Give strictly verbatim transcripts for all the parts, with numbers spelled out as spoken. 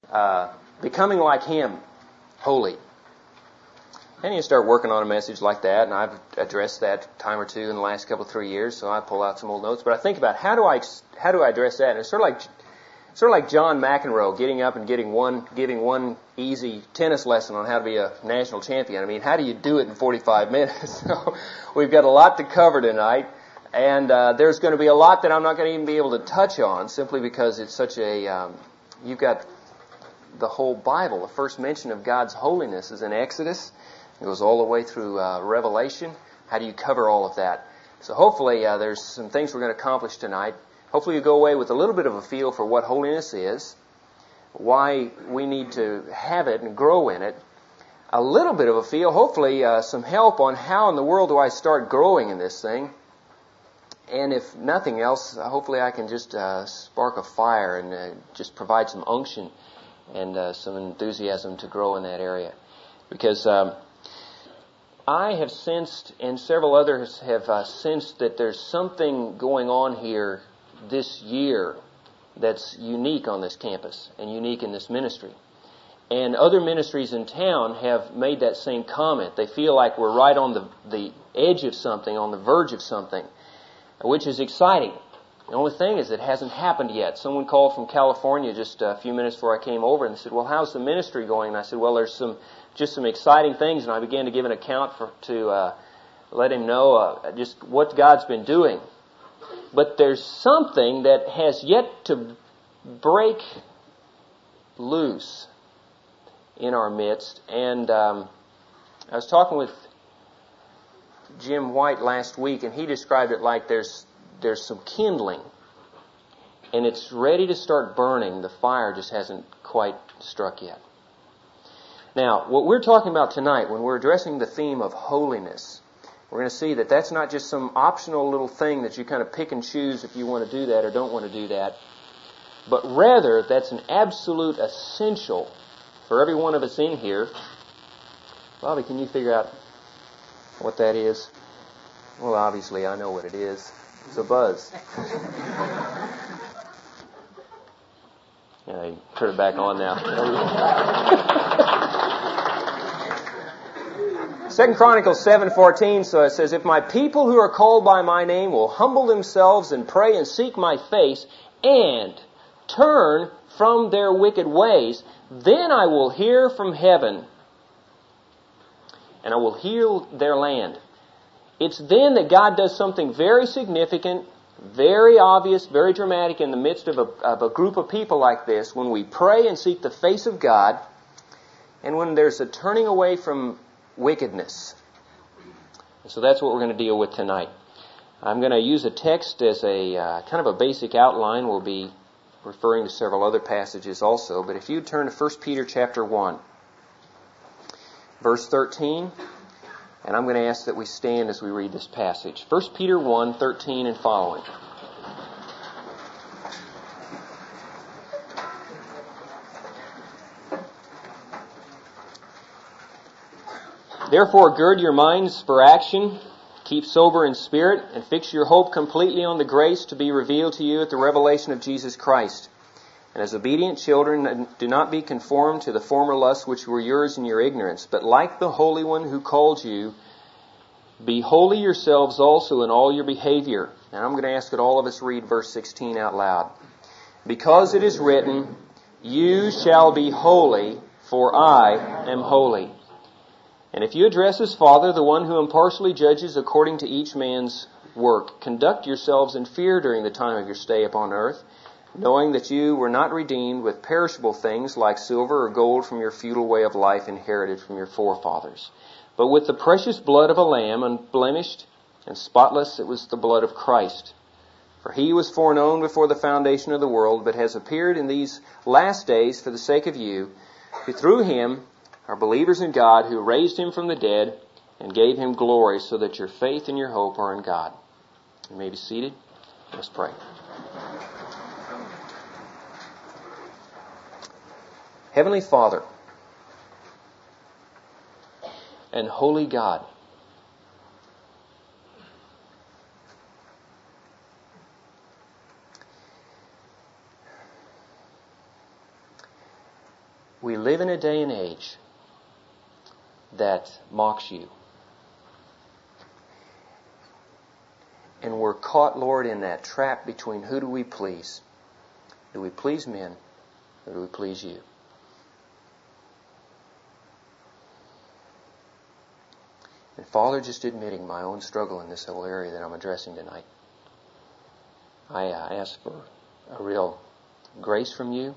uh, becoming like Him, holy. And you start working on a message like that, and I've addressed that a time or two in the last couple, three years, so I pull out some old notes. But I think about how do I how do I address that? And it's sort of like sort of like John McEnroe getting up and getting one giving one easy tennis lesson on how to be a national champion. I mean, how do you do it in forty-five minutes? So we've got a lot to cover tonight, and uh, there's going to be a lot that I'm not going to even be able to touch on, simply because it's such a um, you've got the whole Bible. The first mention of God's holiness is in Exodus. It goes all the way through uh, Revelation. How do you cover all of that? So hopefully uh, there's some things we're going to accomplish tonight. Hopefully you go away with a little bit of a feel for what holiness is, why we need to have it and grow in it, a little bit of a feel, hopefully uh, some help on how in the world do I start growing in this thing. And if nothing else, hopefully I can just uh, spark a fire and uh, just provide some unction and uh, some enthusiasm to grow in that area. Because um, I have sensed, and several others have uh, sensed, that there's something going on here this year that's unique on this campus and unique in this ministry. And other ministries in town have made that same comment. They feel like we're right on the, the edge of something, on the verge of something, which is exciting. The only thing is it hasn't happened yet. Someone called from California just a few minutes before I came over and they said, well, how's the ministry going? And I said, well, there's some just some exciting things. And I began to give an account for, to uh, let him know uh, just what God's been doing. But there's something that has yet to break loose in our midst. And um, I was talking with Jim White last week, and he described it like there's there's some kindling, and it's ready to start burning. The fire just hasn't quite struck yet. Now, what we're talking about tonight, when we're addressing the theme of holiness, we're going to see that that's not just some optional little thing that you kind of pick and choose if you want to do that or don't want to do that, but rather that's an absolute essential for every one of us in here. Bobby, can you figure out what that is? Well, obviously I know what it is. It's a buzz. Yeah, you turn it back on now. Second Chronicles seven fourteen, so it says, if my people who are called by my name will humble themselves and pray and seek my face and turn from their wicked ways, then I will hear from heaven and I will heal their land. It's then that God does something very significant, very obvious, very dramatic in the midst of a, of a group of people like this, when we pray and seek the face of God, and when there's a turning away from wickedness. So that's what we're going to deal with tonight. I'm going to use a text as a uh, kind of a basic outline. We'll be referring to several other passages also. But if you turn to First Peter chapter one, verse thirteen, and I'm going to ask that we stand as we read this passage. First Peter one, thirteen and following. Therefore, gird your minds for action, keep sober in spirit, and fix your hope completely on the grace to be revealed to you at the revelation of Jesus Christ. And as obedient children, do not be conformed to the former lusts which were yours in your ignorance, but like the Holy One who called you, be holy yourselves also in all your behavior. And I'm going to ask that all of us read verse sixteen out loud. Because it is written, you shall be holy, for I am holy. And if you address as Father, the one who impartially judges according to each man's work, conduct yourselves in fear during the time of your stay upon earth, knowing that you were not redeemed with perishable things like silver or gold from your futile way of life inherited from your forefathers, but with the precious blood of a lamb, unblemished and spotless. It was the blood of Christ. For he was foreknown before the foundation of the world, but has appeared in these last days for the sake of you, who through him are believers in God, who raised him from the dead and gave him glory, so that your faith and your hope are in God. You may be seated. Let's pray. Heavenly Father and Holy God, we live in a day and age that mocks you. And we're caught, Lord, in that trap between who do we please? Do we please men or do we please you? And Father, just admitting my own struggle in this whole area that I'm addressing tonight, I uh, ask for a real grace from you,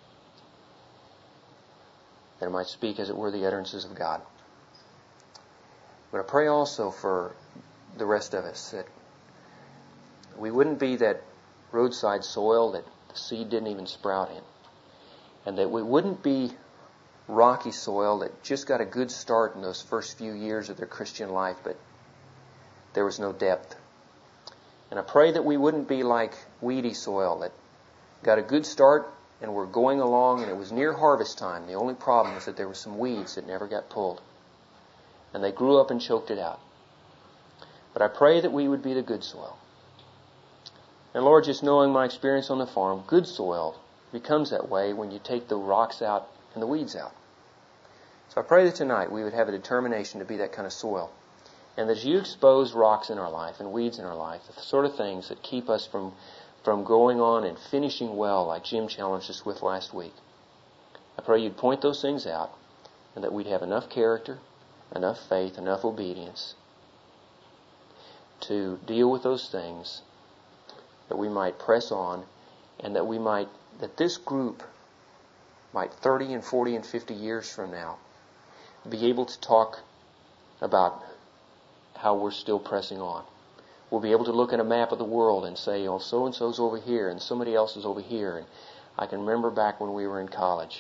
that I might speak as it were the utterances of God. But I pray also for the rest of us that we wouldn't be that roadside soil that the seed didn't even sprout in, and that we wouldn't be rocky soil that just got a good start in those first few years of their Christian life, but there was no depth. And I pray that we wouldn't be like weedy soil that got a good start and we're going along and it was near harvest time. The only problem was that there were some weeds that never got pulled. And they grew up and choked it out. But I pray that we would be the good soil. And Lord, just knowing my experience on the farm, good soil becomes that way when you take the rocks out and the weeds out. So I pray that tonight we would have a determination to be that kind of soil. And that as you expose rocks in our life and weeds in our life, the sort of things that keep us from, from going on and finishing well like Jim challenged us with last week, I pray you'd point those things out and that we'd have enough character, enough faith, enough obedience to deal with those things, that we might press on, and that we might, that this group might thirty and forty and fifty years from now be able to talk about how we're still pressing on. We'll be able to look at a map of the world and say, oh, so-and-so's over here and somebody else is over here. And I can remember back when we were in college.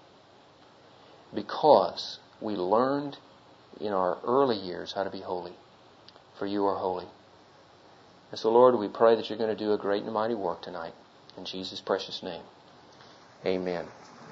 Because we learned in our early years how to be holy. For you are holy. And so, Lord, we pray that you're going to do a great and mighty work tonight. In Jesus' precious name. Amen.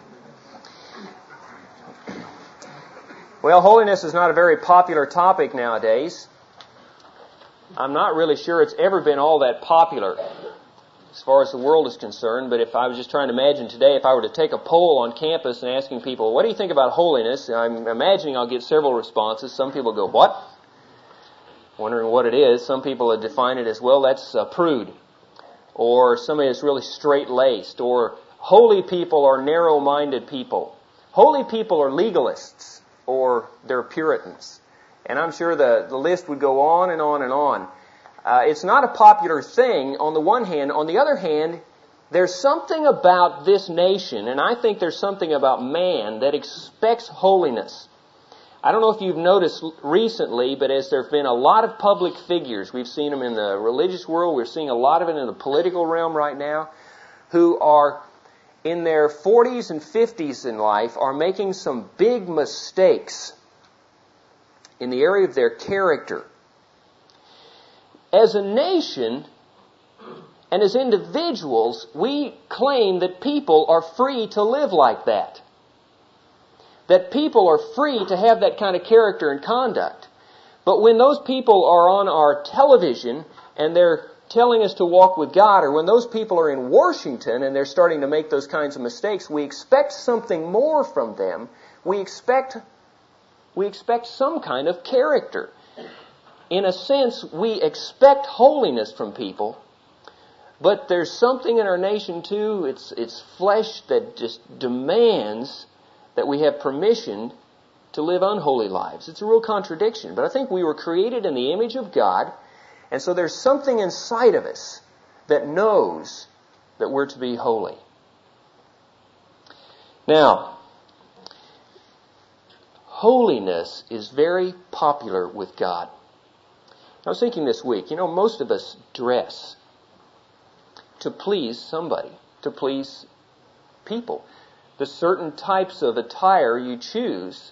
Well, holiness is not a very popular topic nowadays. I'm not really sure it's ever been all that popular as far as the world is concerned, but if I was just trying to imagine today, if I were to take a poll on campus and asking people, what do you think about holiness? I'm imagining I'll get several responses. Some people go, what? Wondering what it is. Some people would define it as, well, that's a prude. Or somebody that's really straight-laced. Or holy people are narrow-minded people. Holy people are legalists. Or they're Puritans. And I'm sure the, the list would go on and on and on. Uh, it's not a popular thing on the one hand. On the other hand, there's something about this nation, and I think there's something about man that expects holiness. I don't know if you've noticed recently, but as there have been a lot of public figures, we've seen them in the religious world, we're seeing a lot of it in the political realm right now, who are in their forties and fifties in life are making some big mistakes in the area of their character. As a nation and as individuals, we claim that people are free to live like that. That people are free to have that kind of character and conduct. But when those people are on our television and they're telling us to walk with God, or when those people are in Washington and they're starting to make those kinds of mistakes, we expect something more from them. We expect We expect some kind of character. In a sense, we expect holiness from people, but there's something in our nation too, it's, it's flesh that just demands that we have permission to live unholy lives. It's a real contradiction, but I think we were created in the image of God, and so there's something inside of us that knows that we're to be holy. Now, holiness is very popular with God. I was thinking this week, you know, most of us dress to please somebody, to please people. The certain types of attire you choose,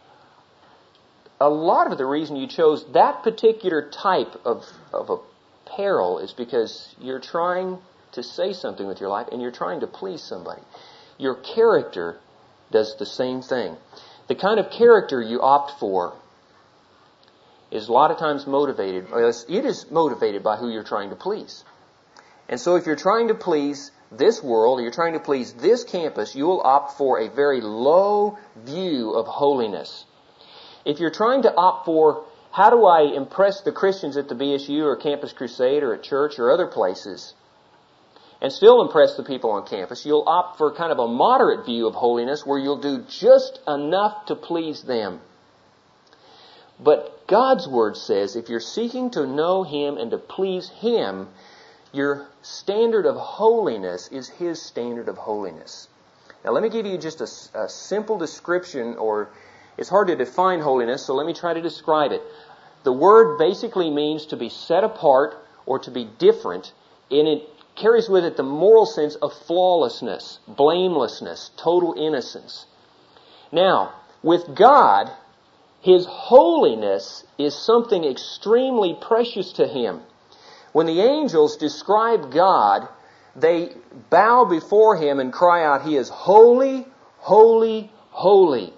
a lot of the reason you chose that particular type of, of apparel is because you're trying to say something with your life and you're trying to please somebody. Your character does the same thing. The kind of character you opt for is a lot of times motivated, it is motivated by who you're trying to please. And so if you're trying to please this world, or you're trying to please this campus, you will opt for a very low view of holiness. If you're trying to opt for, how do I impress the Christians at the B S U or Campus Crusade or at church or other places, and still impress the people on campus, you'll opt for kind of a moderate view of holiness where you'll do just enough to please them. But God's Word says if you're seeking to know Him and to please Him, your standard of holiness is His standard of holiness. Now let me give you just a, a simple description, or it's hard to define holiness, so let me try to describe it. The word basically means to be set apart or to be different, and it carries with it the moral sense of flawlessness, blamelessness, total innocence. Now, with God, His holiness is something extremely precious to Him. When the angels describe God, they bow before Him and cry out, He is holy, holy, holy.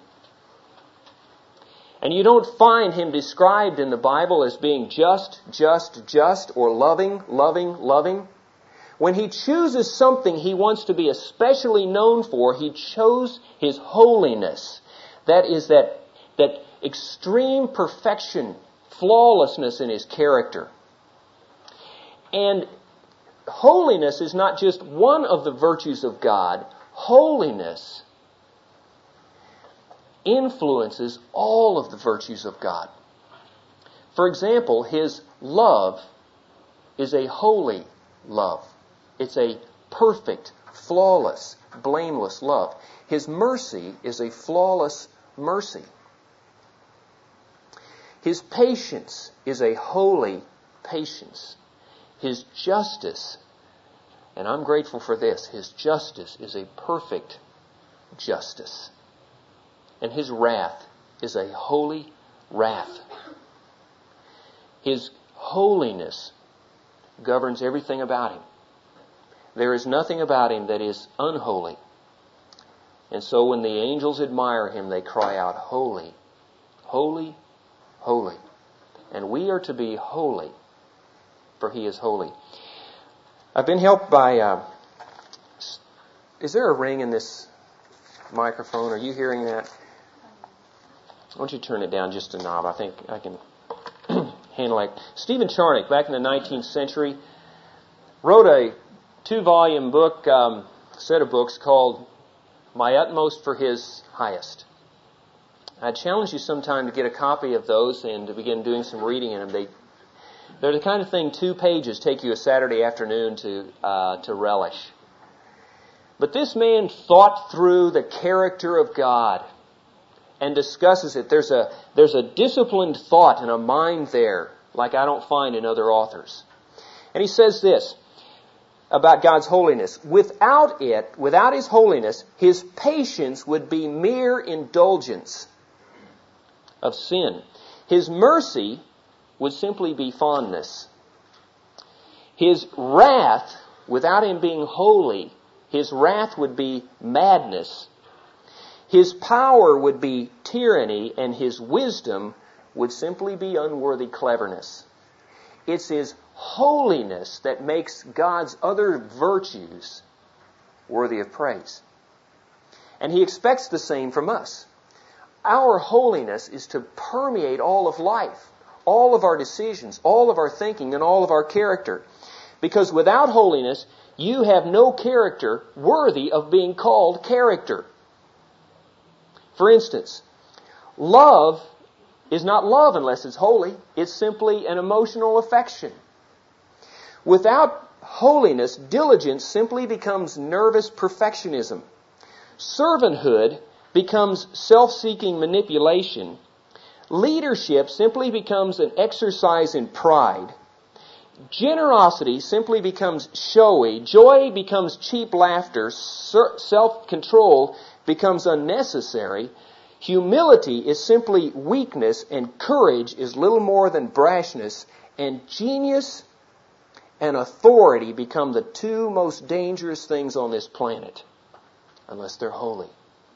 And you don't find Him described in the Bible as being just, just, just, or loving, loving, loving. When He chooses something He wants to be especially known for, He chose His holiness. That is that, that extreme perfection, flawlessness in His character. And holiness is not just one of the virtues of God. Holiness influences all of the virtues of God. For example, His love is a holy love. It's a perfect, flawless, blameless love. His mercy is a flawless mercy. His patience is a holy patience. His justice, and I'm grateful for this, His justice is a perfect justice. And His wrath is a holy wrath. His holiness governs everything about Him. There is nothing about Him that is unholy. And so when the angels admire Him, they cry out, holy, holy, holy. And we are to be holy, for He is holy. I've been helped by... Uh, is there a ring in this microphone? Are you hearing that? Why don't you turn it down just a knob? I think I can handle it. Stephen Charnock, back in the nineteenth century, wrote a two-volume book, um, set of books called My Utmost for His Highest. I'd challenge you sometime to get a copy of those and to begin doing some reading in them. They, they're the kind of thing two pages take you a Saturday afternoon to uh, to relish. But this man thought through the character of God and discusses it. There's a there's a disciplined thought and a mind there like I don't find in other authors. And he says this about God's holiness. Without it, without His holiness, His patience would be mere indulgence of sin. His mercy would simply be fondness. His wrath, without Him being holy, His wrath would be madness. His power would be tyranny, and His wisdom would simply be unworthy cleverness. It's His holiness that makes God's other virtues worthy of praise. And He expects the same from us. Our holiness is to permeate all of life, all of our decisions, all of our thinking, and all of our character. Because without holiness, you have no character worthy of being called character. For instance, love is not love unless it's holy. It's simply an emotional affection. Without holiness, diligence simply becomes nervous perfectionism. Servanthood becomes self-seeking manipulation. Leadership simply becomes an exercise in pride. Generosity simply becomes showy. Joy becomes cheap laughter. Self-control becomes unnecessary. Humility is simply weakness, and courage is little more than brashness. And genius and authority become the two most dangerous things on this planet, unless they're holy.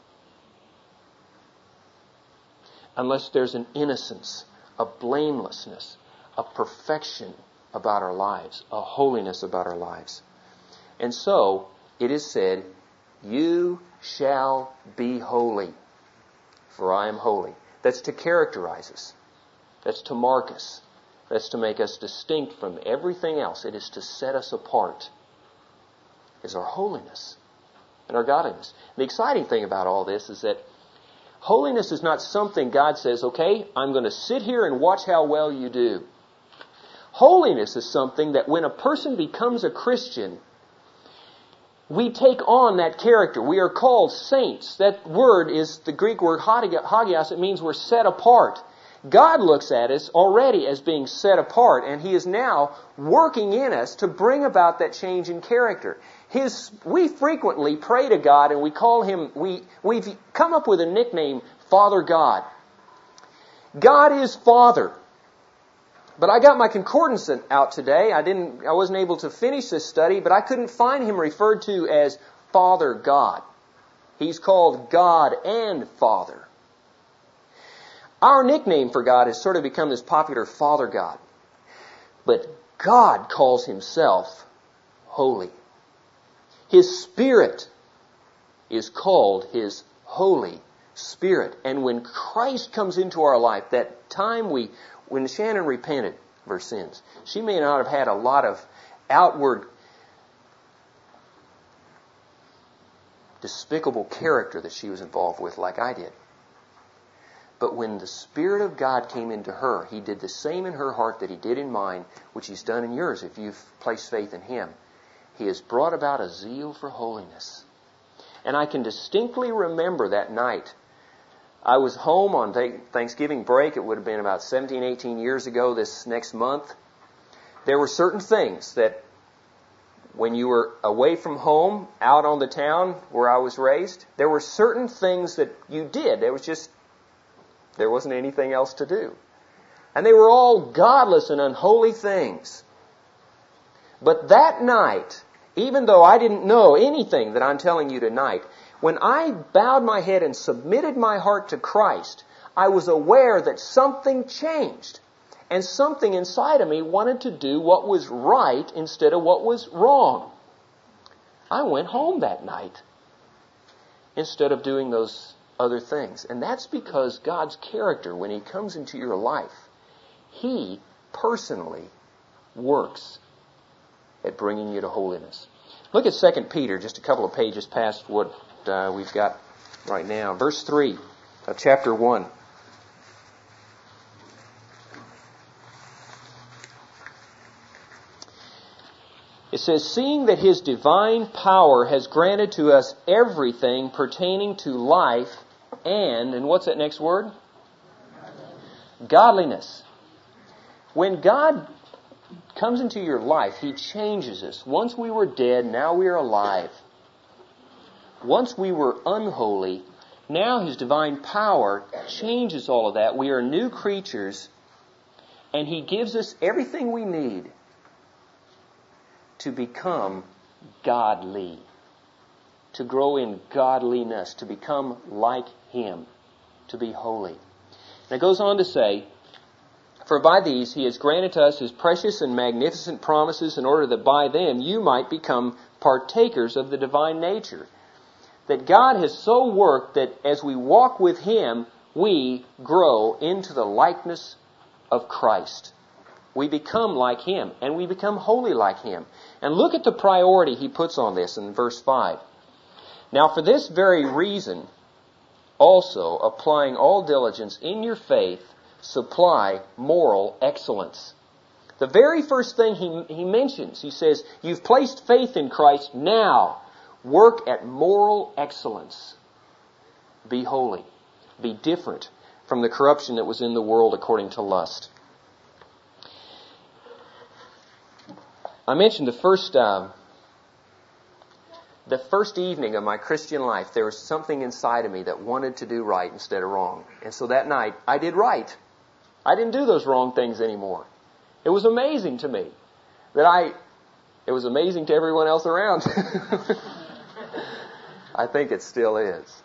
Unless there's an innocence, a blamelessness, a perfection about our lives, a holiness about our lives. And so, it is said, "You shall be holy, for I am holy." That's to characterize us. That's to mark us. That's to make us distinct from everything else. It is to set us apart. Is our holiness and our godliness. The exciting thing about all this is that holiness is not something God says, okay, I'm going to sit here and watch how well you do. Holiness is something that when a person becomes a Christian, we take on that character. We are called saints. That word is the Greek word hagios. It means we're set apart. God looks at us already as being set apart, and He is now working in us to bring about that change in character. His, we frequently pray to God, and we call Him, we, we've come up with a nickname, Father God. God is Father. But I got my concordance out today. I didn't, I wasn't able to finish this study, but I couldn't find Him referred to as Father God. He's called God and Father. Our nickname for God has sort of become this popular Father God. But God calls Himself holy. His Spirit is called His Holy Spirit. And when Christ comes into our life, that time we, when Shannon repented of her sins, she may not have had a lot of outward despicable character that she was involved with like I did. But when the Spirit of God came into her, He did the same in her heart that He did in mine, which He's done in yours if you've placed faith in Him. He has brought about a zeal for holiness. And I can distinctly remember that night. I was home on Thanksgiving break. It would have been about seventeen, eighteen years ago this next month. There were certain things that when you were away from home, out on the town where I was raised, there were certain things that you did. There was just, there wasn't anything else to do. And they were all godless and unholy things. But that night, even though I didn't know anything that I'm telling you tonight, when I bowed my head and submitted my heart to Christ, I was aware that something changed. And something inside of me wanted to do what was right instead of what was wrong. I went home that night instead of doing those other things. And that's because God's character, when He comes into your life, He personally works at bringing you to holiness. Look at Second Peter, just a couple of pages past what uh, we've got right now. Verse three of chapter one. It says, "Seeing that His divine power has granted to us everything pertaining to life and," and what's that next word? Godliness. When God comes into your life, He changes us. Once we were dead, now we are alive. Once we were unholy, now His divine power changes all of that. We are new creatures, and He gives us everything we need to become godly, to grow in godliness, to become like Him, to be holy. And it goes on to say, "For by these He has granted to us His precious and magnificent promises, in order that by them you might become partakers of the divine nature." That God has so worked that as we walk with Him, we grow into the likeness of Christ. We become like Him, and we become holy like Him. And look at the priority He puts on this in verse five. "Now for this very reason, also applying all diligence in your faith, supply moral excellence." The very first thing he, he mentions, he says, you've placed faith in Christ, now work at moral excellence. Be holy. Be different from the corruption that was in the world according to lust. I mentioned the first uh, the first evening of my Christian life, there was something inside of me that wanted to do right instead of wrong. And so that night, I did right. I didn't do those wrong things anymore. It was amazing to me that I, it was amazing to everyone else around. I think it still is.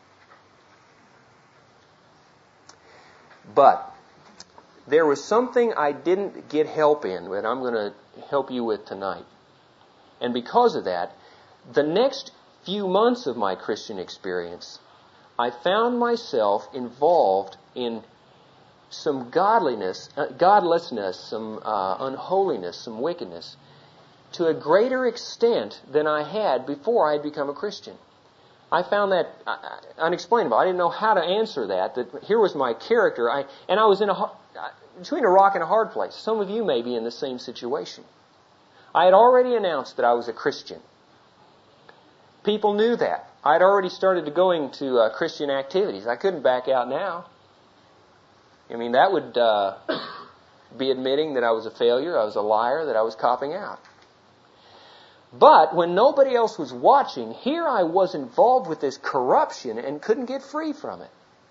But there was something I didn't get help in that I'm going to help you with tonight. And because of that, the next few months of my Christian experience, I found myself involved in some godliness, uh, godlessness, some uh, unholiness, some wickedness, to a greater extent than I had before I had become a Christian. I found that uh, unexplainable. I didn't know how to answer that. That here was my character, I, and I was in a between a rock and a hard place. Some of you may be in the same situation. I had already announced that I was a Christian. People knew that. I had already started going to uh, Christian activities. I couldn't back out now. I mean, that would uh, be admitting that I was a failure, I was a liar, that I was copping out. But when nobody else was watching, here I was involved with this corruption and couldn't get free from it.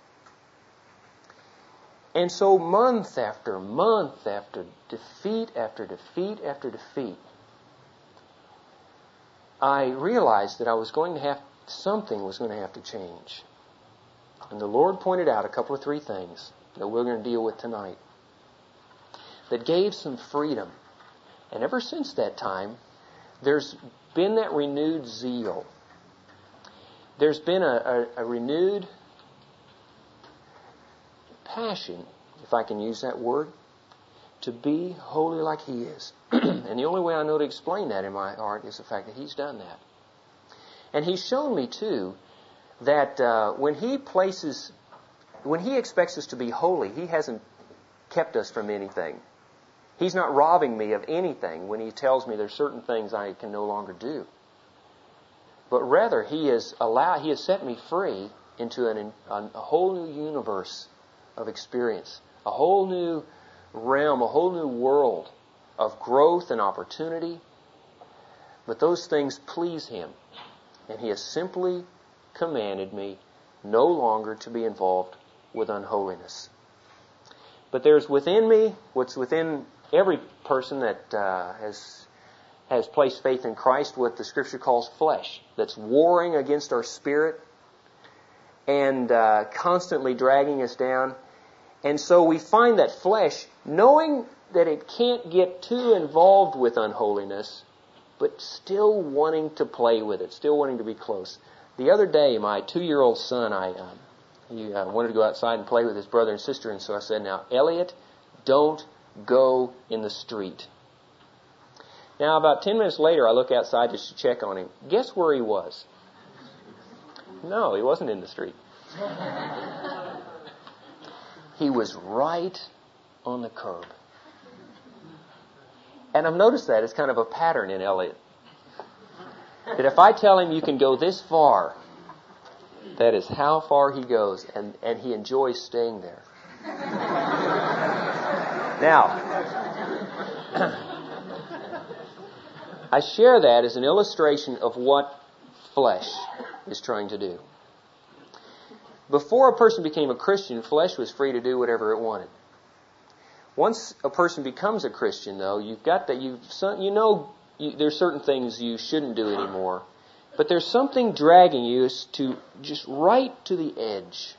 And so month after month after defeat after defeat after defeat, I realized that I was going to have, something was going to have to change. And the Lord pointed out a couple of three things that we're going to deal with tonight that gave some freedom. And ever since that time, there's been that renewed zeal. There's been a, a, a renewed passion, if I can use that word, to be holy like He is. And the only way I know to explain that in my heart is the fact that He's done that. And He's shown me, too, that uh, when He places, when He expects us to be holy, He hasn't kept us from anything. He's not robbing me of anything when He tells me there's certain things I can no longer do. But rather, He has allowed, He has set me free into an, a whole new universe of experience, a whole new realm, a whole new world of growth and opportunity. But those things please Him. And He has simply commanded me no longer to be involved with unholiness. But there's within me, what's within every person that uh, has has placed faith in Christ, what the Scripture calls flesh, that's warring against our spirit and uh, constantly dragging us down. And so we find that flesh, knowing that it can't get too involved with unholiness, but still wanting to play with it, still wanting to be close. The other day, my two-year-old son, I um, he uh, wanted to go outside and play with his brother and sister, and so I said, "Now, Elliot, don't go in the street." Now, about ten minutes later, I look outside just to check on him. Guess where he was? No, he wasn't in the street. He was right on the curb. And I've noticed that as kind of a pattern in Elliot. That if I tell him you can go this far, that is how far he goes, and, and he enjoys staying there. Now, I share that as an illustration of what flesh is trying to do. Before a person became a Christian, flesh was free to do whatever it wanted. Once a person becomes a Christian, though, you've got that you you know you, there's certain things you shouldn't do anymore, but there's something dragging you to just right to the edge.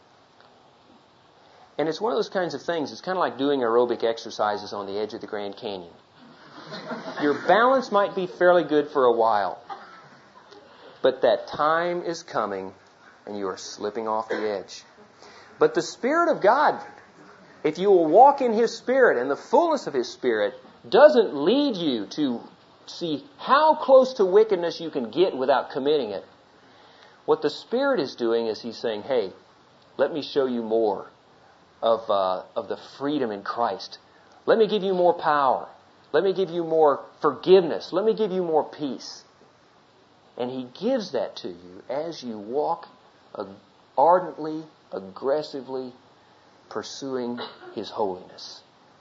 And it's one of those kinds of things. It's kind of like doing aerobic exercises on the edge of the Grand Canyon. Your balance might be fairly good for a while, but that time is coming and you are slipping off the edge. But the Spirit of God, if you will walk in His Spirit and the fullness of His Spirit, doesn't lead you to see how close to wickedness you can get without committing it. What the Spirit is doing is He's saying, "Hey, let me show you more of uh, of the freedom in Christ. Let me give you more power. Let me give you more forgiveness. Let me give you more peace." And He gives that to you as you walk ardently, aggressively pursuing His holiness.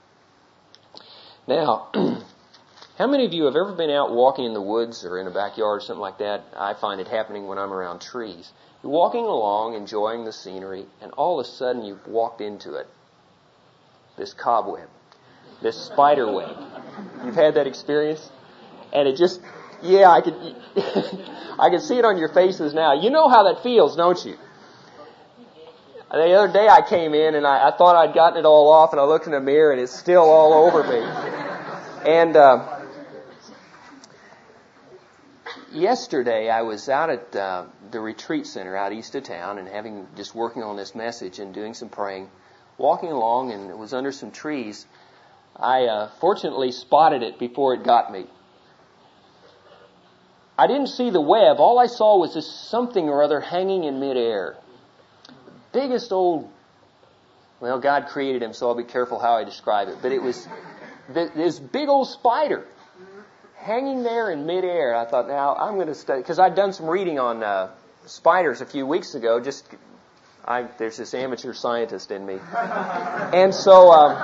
Now, how many of you have ever been out walking in the woods or in a backyard or something like that? I find it happening when I'm around trees. You're walking along, enjoying the scenery, and all of a sudden you've walked into it. This cobweb, this spider web. You've had that experience? And it just, yeah, I could, I can see it on your faces now. You know how that feels, don't you? The other day I came in and I, I thought I'd gotten it all off, and I looked in the mirror and it's still all over me. And uh, yesterday I was out at uh, the retreat center out east of town and having just working on this message and doing some praying, walking along, and it was under some trees. I uh, fortunately spotted it before it got me. I didn't see the web. All I saw was this something or other hanging in midair. Biggest old, well, God created him, so I'll be careful how I describe it. But it was this big old spider hanging there in midair. I thought, now I'm going to study, because I'd done some reading on uh, spiders a few weeks ago. Just, I, there's this amateur scientist in me, and so um,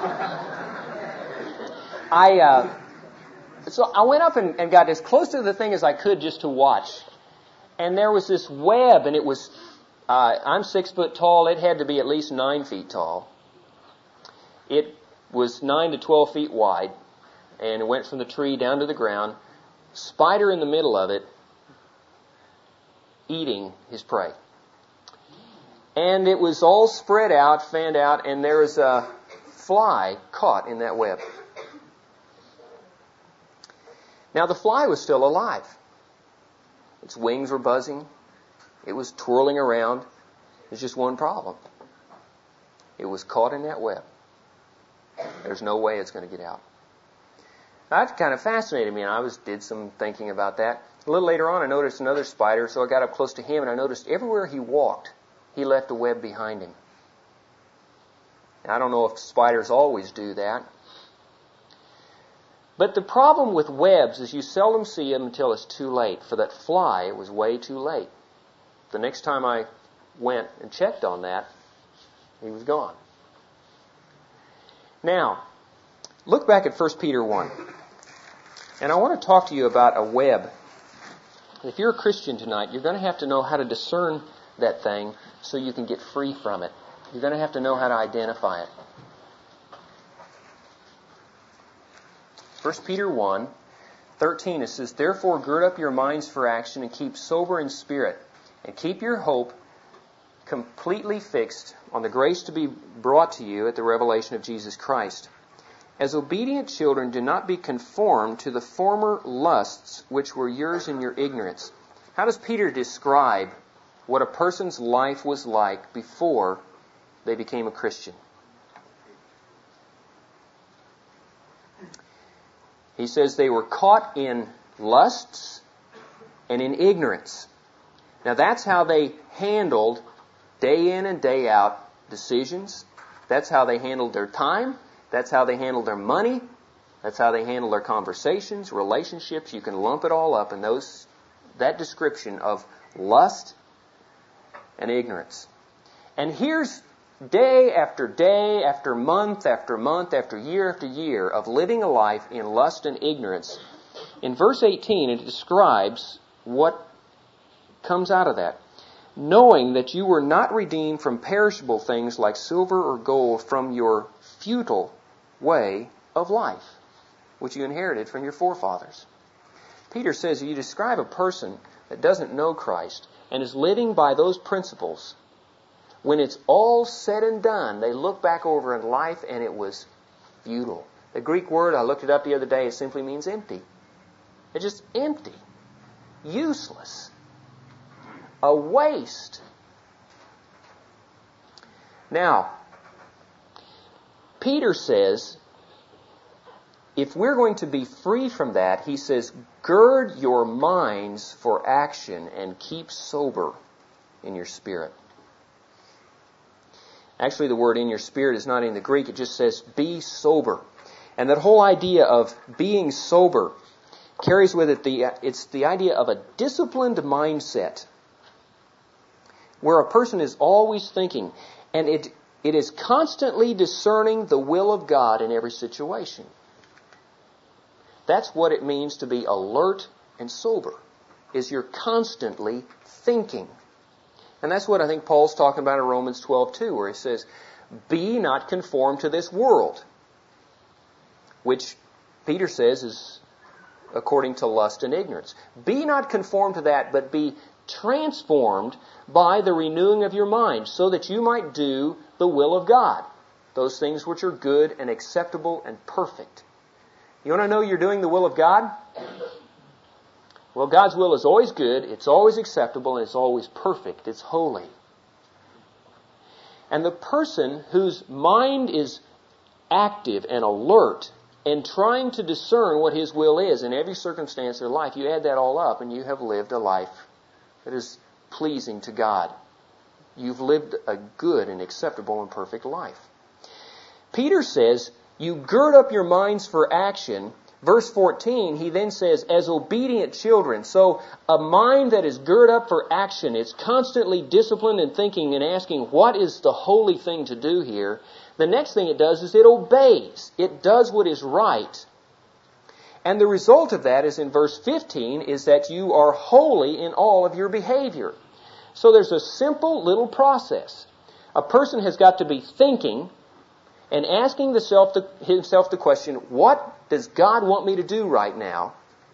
I. Uh, So I went up and, and got as close to the thing as I could just to watch. And there was this web, and it was, uh, I'm six foot tall. It had to be at least nine feet tall. It was nine to twelve feet wide, and it went from the tree down to the ground. Spider in the middle of it, eating his prey. And it was all spread out, fanned out, and there was a fly caught in that web. Now, the fly was still alive. Its wings were buzzing. It was twirling around. There's just one problem. It was caught in that web. There's no way it's going to get out. That kind of fascinated me, and I was did some thinking about that. A little later on, I noticed another spider, so I got up close to him, and I noticed everywhere he walked, he left a web behind him. And I don't know if spiders always do that. But the problem with webs is you seldom see them until it's too late. For that fly, it was way too late. The next time I went and checked on that, he was gone. Now, look back at First Peter one. And I want to talk to you about a web. If you're a Christian tonight, you're going to have to know how to discern that thing so you can get free from it. You're going to have to know how to identify it. First Peter one, thirteen, it says, "Therefore gird up your minds for action and keep sober in spirit, and keep your hope completely fixed on the grace to be brought to you at the revelation of Jesus Christ. As obedient children, do not be conformed to the former lusts which were yours in your ignorance." How does Peter describe what a person's life was like before they became a Christian? He says they were caught in lusts and in ignorance. Now that's how they handled day in and day out decisions. That's how they handled their time. That's how they handled their money. That's how they handled their conversations, relationships. You can lump it all up in those that description of lust and ignorance. And here's day after day, after month, after month, after year after year of living a life in lust and ignorance. In verse eighteen, it describes what comes out of that. "Knowing that you were not redeemed from perishable things like silver or gold from your futile way of life, which you inherited from your forefathers." Peter says you describe a person that doesn't know Christ and is living by those principles. When it's all said and done, they look back over in life and it was futile. The Greek word, I looked it up the other day, it simply means empty. It's just empty. Useless. A waste. Now, Peter says, if we're going to be free from that, he says, gird your minds for action and keep sober in your spirit. Actually, the word "in your spirit" is not in the Greek. It just says, be sober. And that whole idea of being sober carries with it the, it's the idea of a disciplined mindset where a person is always thinking, and it, it is constantly discerning the will of God in every situation. That's what it means to be alert and sober, is you're constantly thinking. And that's what I think Paul's talking about in Romans twelve two, where he says, "Be not conformed to this world," which Peter says is according to lust and ignorance. Be not conformed to that, but be transformed by the renewing of your mind, so that you might do the will of God, those things which are good and acceptable and perfect. You want to know you're doing the will of God? Well, God's will is always good, it's always acceptable, and it's always perfect. It's holy. And the person whose mind is active and alert and trying to discern what His will is in every circumstance of their life, you add that all up and you have lived a life that is pleasing to God. You've lived a good and acceptable and perfect life. Peter says, you gird up your minds for action. Verse fourteen, he then says, as obedient children. So a mind that is girded up for action, it's constantly disciplined and thinking and asking, what is the holy thing to do here? The next thing it does is it obeys. It does what is right. And the result of that is in verse fifteen, is that you are holy in all of your behavior. So there's a simple little process. A person has got to be thinking and asking the self the, himself the question, what does God want me to do right now?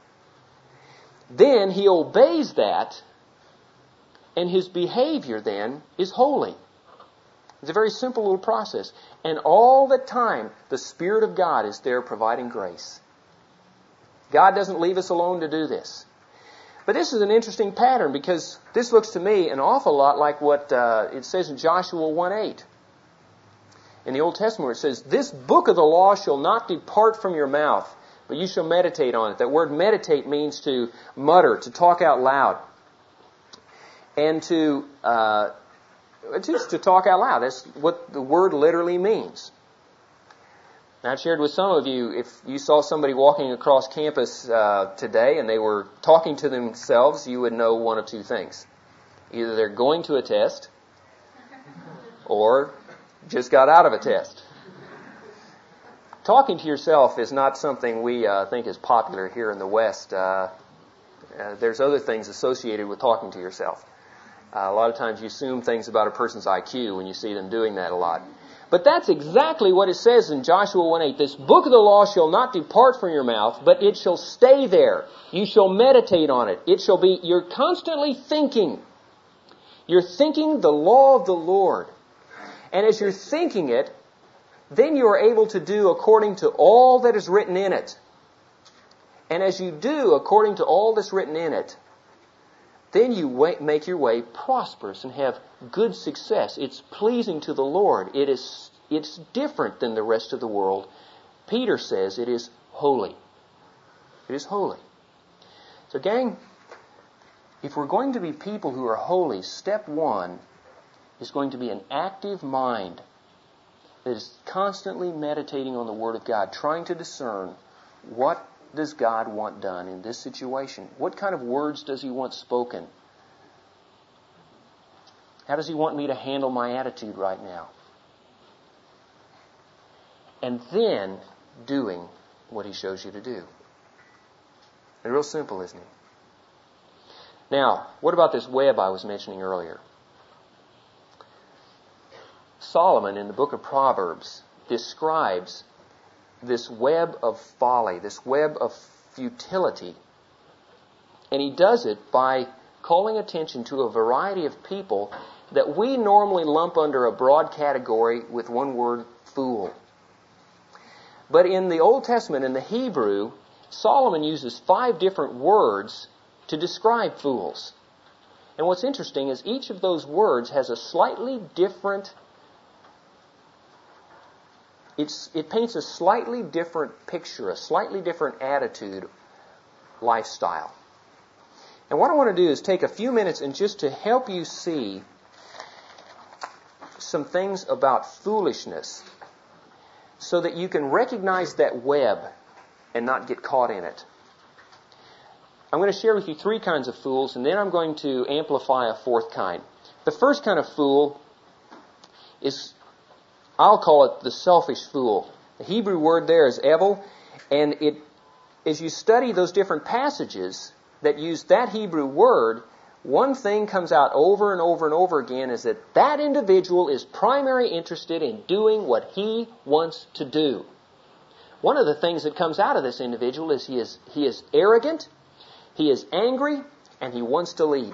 Then he obeys that, and his behavior then is holy. It's a very simple little process. And all the time, the Spirit of God is there providing grace. God doesn't leave us alone to do this. But this is an interesting pattern, because this looks to me an awful lot like what uh, it says in Joshua one eight. In the Old Testament, where it says, this book of the law shall not depart from your mouth, but you shall meditate on it. That word meditate means to mutter, to talk out loud. And to, uh, just to talk out loud. That's what the word literally means. Now, I've shared with some of you, if you saw somebody walking across campus uh, today and they were talking to themselves, you would know one of two things. Either they're going to a test, or just got out of a test. Talking to yourself is not something we uh, think is popular here in the West. Uh, uh, there's other things associated with talking to yourself. Uh, a lot of times you assume things about a person's I Q when you see them doing that a lot. But that's exactly what it says in Joshua one eight. This book of the law shall not depart from your mouth, but it shall stay there. You shall meditate on it. It shall be, you're constantly thinking. You're thinking the law of the Lord. And as you're thinking it, then you are able to do according to all that is written in it. And as you do according to all that's written in it, then you make your way prosperous and have good success. It's pleasing to the Lord. It is, it's different than the rest of the world. Peter says it is holy. It is holy. So gang, if we're going to be people who are holy, step one is going to be an active mind that is constantly meditating on the Word of God, trying to discern what does God want done in this situation. What kind of words does He want spoken? How does He want me to handle my attitude right now? And then doing what He shows you to do. It's real simple, isn't it? Now, what about this web I was mentioning earlier? Solomon in the book of Proverbs describes this web of folly, this web of futility. And he does it by calling attention to a variety of people that we normally lump under a broad category with one word, fool. But in the Old Testament, in the Hebrew, Solomon uses five different words to describe fools. And what's interesting is each of those words has a slightly different It's, it paints a slightly different picture, a slightly different attitude, lifestyle. And what I want to do is take a few minutes and just to help you see some things about foolishness so that you can recognize that web and not get caught in it. I'm going to share with you three kinds of fools, and then I'm going to amplify a fourth kind. The first kind of fool is, I'll call it the selfish fool. The Hebrew word there is evel, and it, as you study those different passages that use that Hebrew word, one thing comes out over and over and over again is that that individual is primarily interested in doing what he wants to do. One of the things that comes out of this individual is he is he is arrogant, he is angry, and he wants to lead.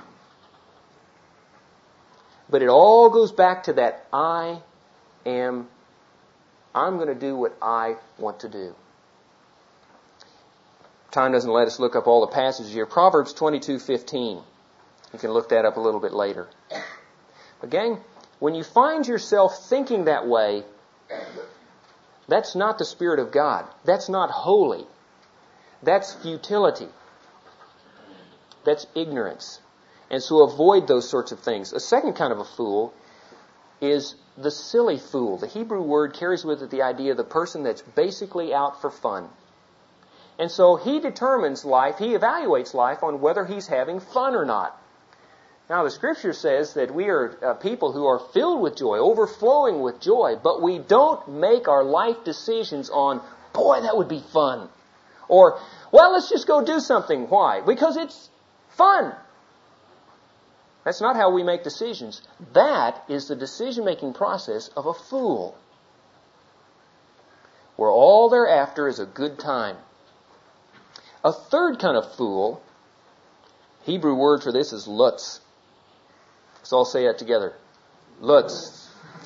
But it all goes back to that I am, I'm going to do what I want to do. time doesn't let us look up all the passages here. Proverbs twenty-two fifteen. You can look that up a little bit later. But gang, when you find yourself thinking that way, that's not the Spirit of God. That's not holy. That's futility. That's ignorance. And so avoid those sorts of things. A second kind of a fool is the silly fool. The Hebrew word carries with it the idea of the person that's basically out for fun. And so he determines life, he evaluates life on whether he's having fun or not. Now the Scripture says that we are uh, people who are filled with joy, overflowing with joy, but we don't make our life decisions on, boy, that would be fun. Or, well, let's just go do something. Why? Because it's fun. That's not how we make decisions. That is the decision-making process of a fool, where all they're after is a good time. A third kind of fool, Hebrew word for this is lutz. Let's all say that together. Lutz.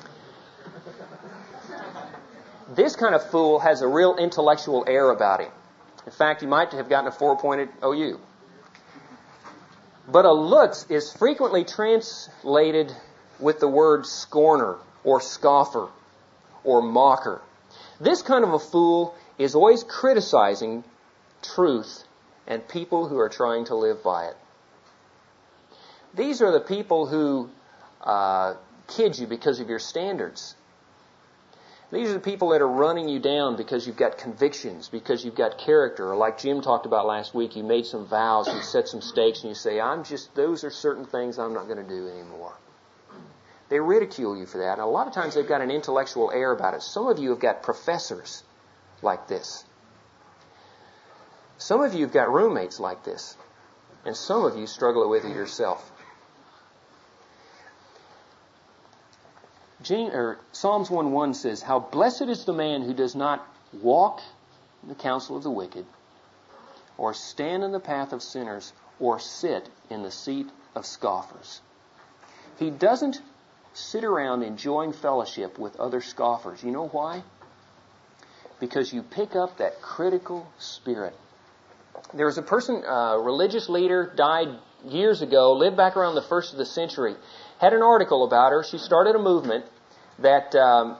This kind of fool has a real intellectual air about him. In fact, he might have gotten a four-pointed O U. But a lutz is frequently translated with the word scorner or scoffer or mocker. This kind of a fool is always criticizing truth and people who are trying to live by it. These are the people who uh, kid you because of your standards. These are the people that are running you down because you've got convictions, because you've got character. Or like Jim talked about last week, you made some vows, you set some stakes, and you say, I'm just, those are certain things I'm not going to do anymore. They ridicule you for that. And a lot of times they've got an intellectual air about it. Some of you have got professors like this. Some of you have got roommates like this. And some of you struggle with it yourself. James, or Psalms one one says, how blessed is the man who does not walk in the counsel of the wicked, or stand in the path of sinners, or sit in the seat of scoffers. He doesn't sit around enjoying fellowship with other scoffers. You know why? Because you pick up that critical spirit. There was a person, a religious leader, died years ago, lived back around the first of the century, had an article about her. She started a movement that um,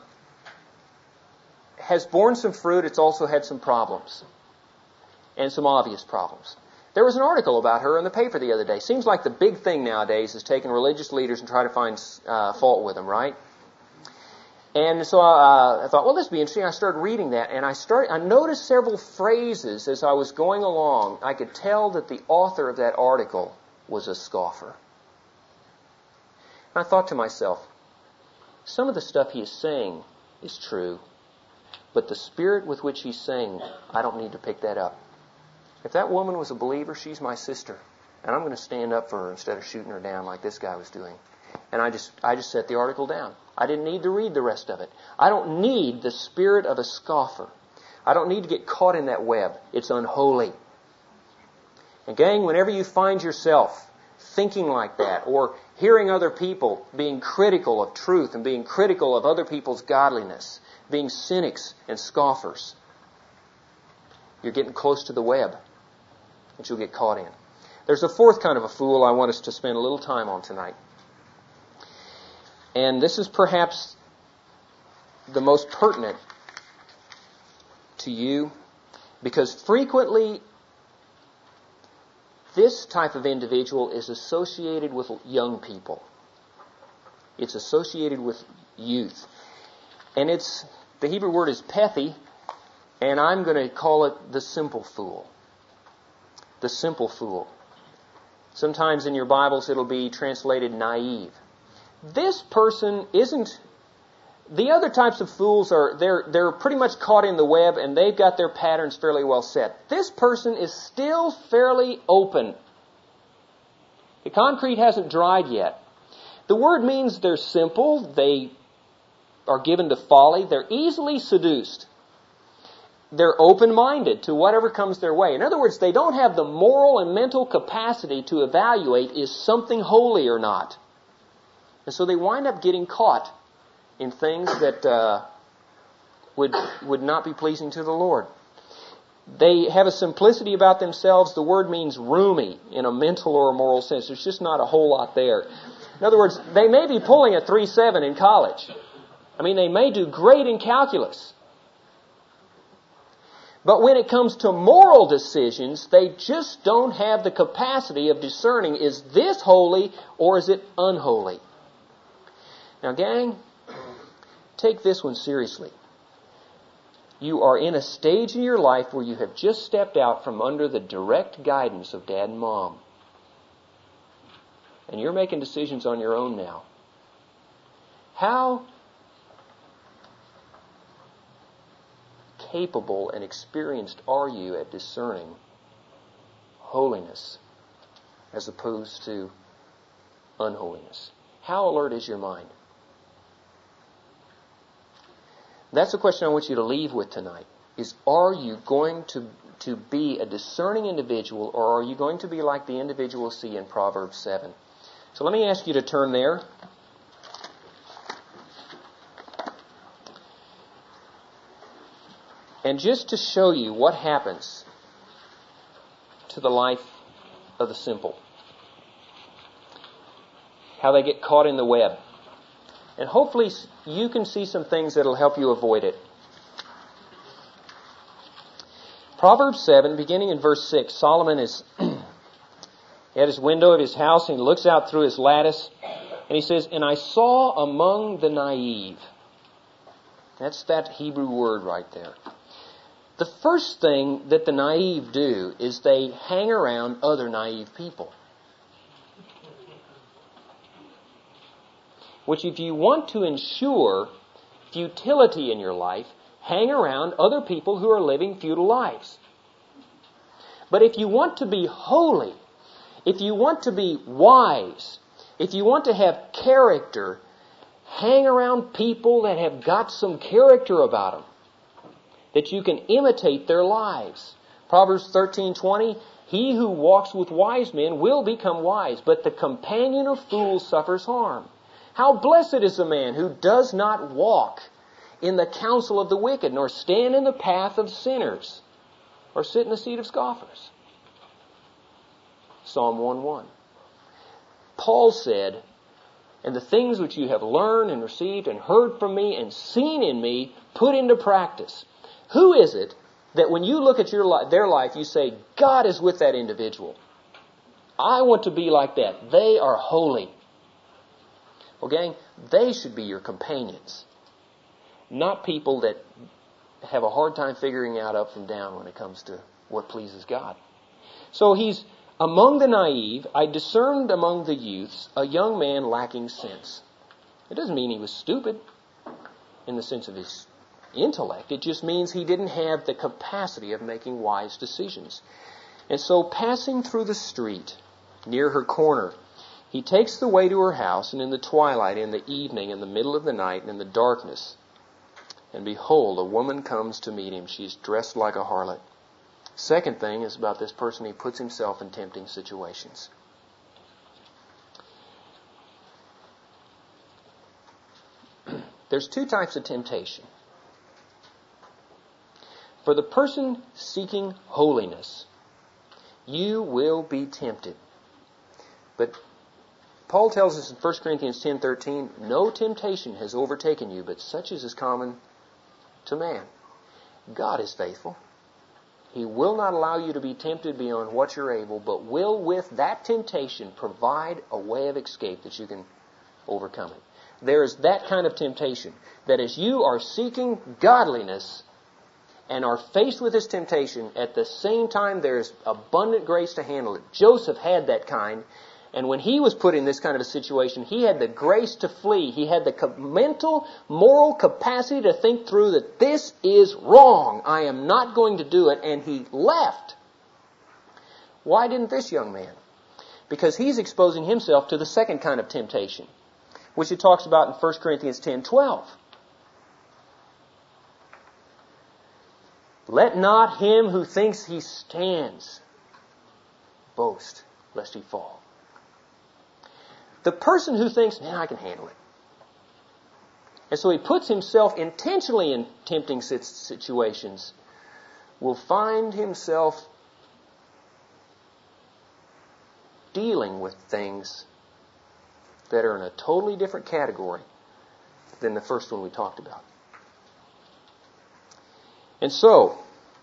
has borne some fruit. It's also had some problems, and some obvious problems. There was an article about her in the paper the other day. Seems like the big thing nowadays is taking religious leaders and trying to find uh, fault with them, right? And so uh, I thought, well, this would be interesting. I started reading that, and I started. I noticed several phrases as I was going along. I could tell that the author of that article was a scoffer. And I thought to myself, some of the stuff he is saying is true, but the spirit with which he's saying, I don't need to pick that up. If that woman was a believer, she's my sister, and I'm going to stand up for her instead of shooting her down like this guy was doing. And I just, I just set the article down. I didn't need to read the rest of it. I don't need the spirit of a scoffer. I don't need to get caught in that web. It's unholy. And gang, whenever you find yourself thinking like that, or hearing other people being critical of truth and being critical of other people's godliness, being cynics and scoffers, you're getting close to the web that you'll get caught in. There's a fourth kind of a fool I want us to spend a little time on tonight. And this is perhaps the most pertinent to you, because frequently this type of individual is associated with young people. It's associated with youth. And it's, the Hebrew word is pethi, and I'm going to call it the simple fool. The simple fool. Sometimes in your Bibles it'll be translated naive. This person isn't, the other types of fools are, they're, they're pretty much caught in the web and they've got their patterns fairly well set. This person is still fairly open. The concrete hasn't dried yet. The word means they're simple, they are given to folly, they're easily seduced. They're open-minded to whatever comes their way. In other words, they don't have the moral and mental capacity to evaluate is something holy or not. And so they wind up getting caught in things that uh, would would not be pleasing to the Lord. They have a simplicity about themselves. The word means roomy in a mental or a moral sense. There's just not a whole lot there. In other words, they may be pulling a three seven in college. I mean, they may do great in calculus. But when it comes to moral decisions, they just don't have the capacity of discerning, is this holy or is it unholy? Now, gang, take this one seriously. You are in a stage in your life where you have just stepped out from under the direct guidance of Dad and Mom. And you're making decisions on your own now. How capable and experienced are you at discerning holiness as opposed to unholiness? How alert is your mind? That's the question I want you to leave with tonight, is are you going to, to be a discerning individual, or are you going to be like the individual see in Proverbs seven? So let me ask you to turn there. And just to show you what happens to the life of the simple, how they get caught in the web. And hopefully you can see some things that will help you avoid it. Proverbs seven, beginning in verse six, Solomon is at his window of his house and he looks out through his lattice and he says, "And I saw among the naive." That's that Hebrew word right there. The first thing that the naive do is they hang around other naive people. Which, if you want to ensure futility in your life, hang around other people who are living futile lives. But if you want to be holy, if you want to be wise, if you want to have character, hang around people that have got some character about them, that you can imitate their lives. Proverbs thirteen twenty, "He who walks with wise men will become wise, but the companion of fools suffers harm." How blessed is the man who does not walk in the counsel of the wicked, nor stand in the path of sinners, or sit in the seat of scoffers. Psalm one one. Paul said, "And the things which you have learned and received and heard from me and seen in me, put into practice." Who is it that when you look at your life, their life, you say, God is with that individual? I want to be like that. They are holy. Well, gang, they should be your companions, not people that have a hard time figuring out up from down when it comes to what pleases God. So he's among the naive. I discerned among the youths a young man lacking sense. It doesn't mean he was stupid in the sense of his intellect. It just means he didn't have the capacity of making wise decisions. And so passing through the street near her corner, he takes the way to her house, and in the twilight, in the evening, in the middle of the night, and in the darkness, and behold, a woman comes to meet him. She's dressed like a harlot. Second thing is about this person. He puts himself in tempting situations. There's two types of temptation. For the person seeking holiness, you will be tempted. But Paul tells us in First Corinthians ten thirteen, "No temptation has overtaken you, but such as is common to man." God is faithful. He will not allow you to be tempted beyond what you're able, but will with that temptation provide a way of escape that you can overcome it. There is that kind of temptation, that as you are seeking godliness and are faced with this temptation, at the same time there's abundant grace to handle it. Joseph had that kind. And when he was put in this kind of a situation, he had the grace to flee. He had the mental, moral capacity to think through that this is wrong. I am not going to do it. And he left. Why didn't this young man? Because he's exposing himself to the second kind of temptation, which it talks about in First Corinthians ten twelve. "Let not him who thinks he stands boast, lest he fall." The person who thinks, man, I can handle it. And so he puts himself intentionally in tempting situations, will find himself dealing with things that are in a totally different category than the first one we talked about. And so,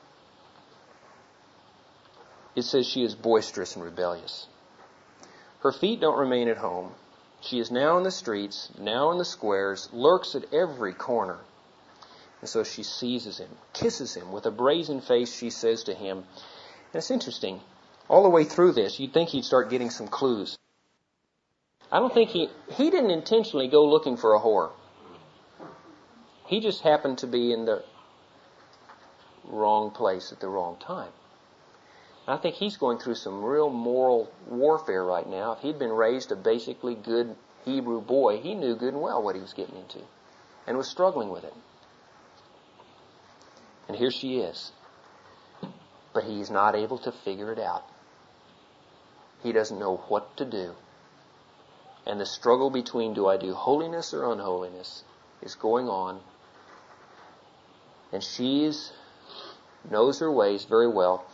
it says she is boisterous and rebellious. Her feet don't remain at home. She is now in the streets, now in the squares, lurks at every corner. And so she seizes him, kisses him. With a brazen face, she says to him, and it's interesting, all the way through this, you'd think he'd start getting some clues. I don't think he, he didn't intentionally go looking for a whore. He just happened to be in the wrong place at the wrong time. I think he's going through some real moral warfare right now. If he'd been raised a basically good Hebrew boy, he knew good and well what he was getting into and was struggling with it. And here she is. But he's not able to figure it out. He doesn't know what to do. And the struggle between do I do holiness or unholiness is going on. And she knows her ways very well.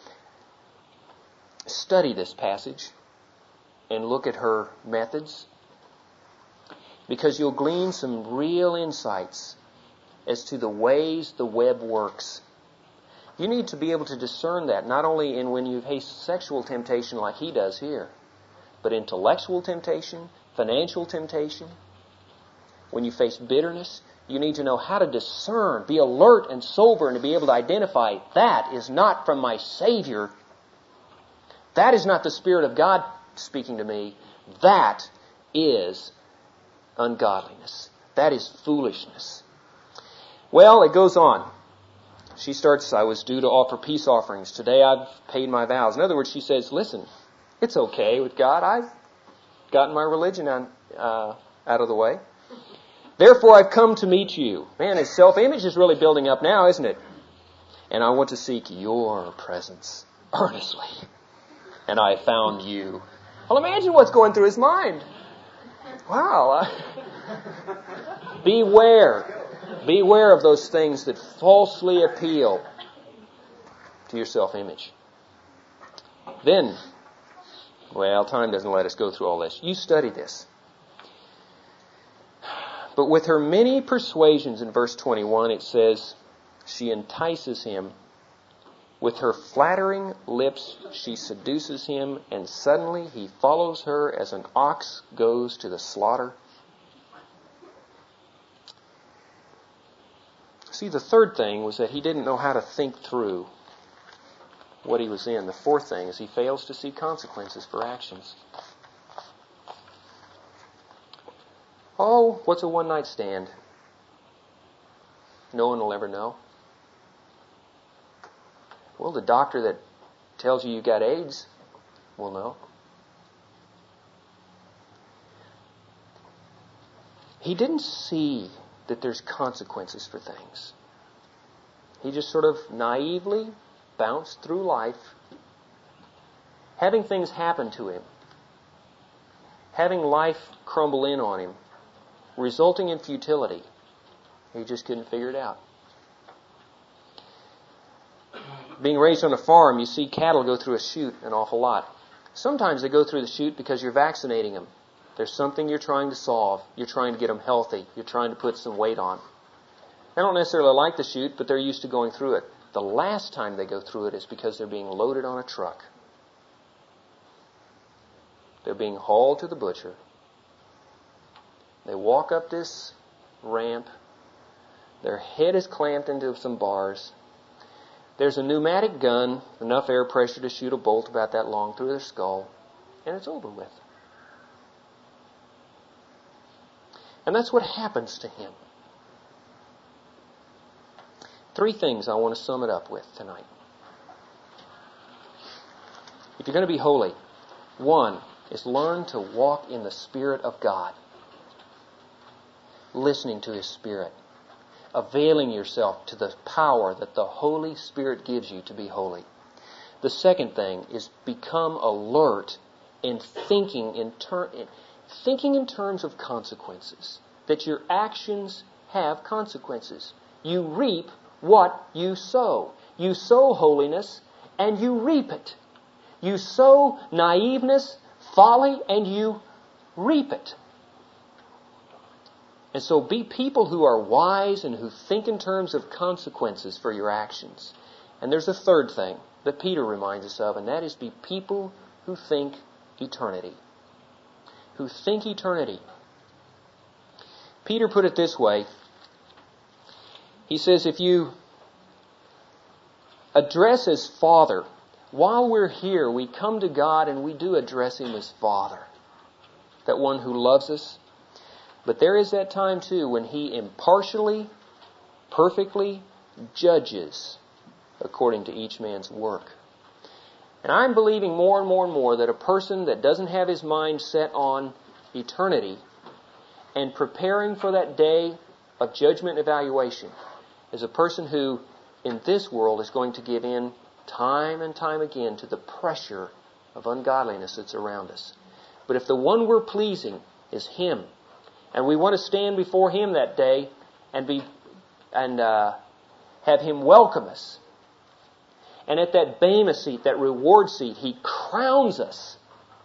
Study this passage and look at her methods, because you'll glean some real insights as to the ways the web works. You need to be able to discern that, not only in when you face sexual temptation like he does here, but intellectual temptation, financial temptation. When you face bitterness, you need to know how to discern, be alert and sober, and to be able to identify that is not from my Savior. That is not the Spirit of God speaking to me. That is ungodliness. That is foolishness. Well, it goes on. She starts, I was due to offer peace offerings. Today I've paid my vows. In other words, she says, listen, it's okay with God. I've gotten my religion on, uh, out of the way. Therefore I've come to meet you. Man, his self-image is really building up now, isn't it? And I want to seek your presence earnestly. And I found you. Well, imagine what's going through his mind. Wow. Beware. Beware of those things that falsely appeal to your self-image. Then, well, time doesn't let us go through all this. You study this. But with her many persuasions in verse twenty-one, it says, she entices him. With her flattering lips, she seduces him, and suddenly he follows her as an ox goes to the slaughter. See, the third thing was that he didn't know how to think through what he was in. The fourth thing is he fails to see consequences for actions. Oh, what's a one-night stand? No one will ever know. Well, the doctor that tells you you got AIDS will know. He didn't see that there's consequences for things. He just sort of naively bounced through life, having things happen to him, having life crumble in on him, resulting in futility. He just couldn't figure it out. Being raised on a farm, you see cattle go through a chute an awful lot. Sometimes they go through the chute because you're vaccinating them. There's something you're trying to solve. You're trying to get them healthy. You're trying to put some weight on. They don't necessarily like the chute, but they're used to going through it. The last time they go through it is because they're being loaded on a truck. They're being hauled to the butcher. They walk up this ramp. Their head is clamped into some bars. There's a pneumatic gun, enough air pressure to shoot a bolt about that long through their skull, and it's over with. And that's what happens to him. Three things I want to sum it up with tonight. If you're going to be holy, one is learn to walk in the Spirit of God. Listening to His Spirit. Availing yourself to the power that the Holy Spirit gives you to be holy. The second thing is become alert in thinking in, ter- in thinking in terms of consequences. That your actions have consequences. You reap what you sow. You sow holiness and you reap it. You sow naiveness, folly, and you reap it. And so be people who are wise and who think in terms of consequences for your actions. And there's a third thing that Peter reminds us of, and that is be people who think eternity. Who think eternity. Peter put it this way. He says, if you address as Father, while we're here, we come to God and we do address Him as Father. That one who loves us. But there is that time too when He impartially, perfectly judges according to each man's work. And I'm believing more and more and more that a person that doesn't have his mind set on eternity and preparing for that day of judgment and evaluation is a person who in this world is going to give in time and time again to the pressure of ungodliness that's around us. But if the one we're pleasing is Him, and we want to stand before Him that day and be and uh, have Him welcome us, and at that bema seat, that reward seat, He crowns us,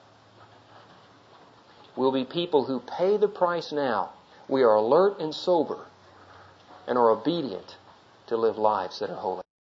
we'll be people who pay the price now. We are alert and sober and are obedient to live lives that are holy.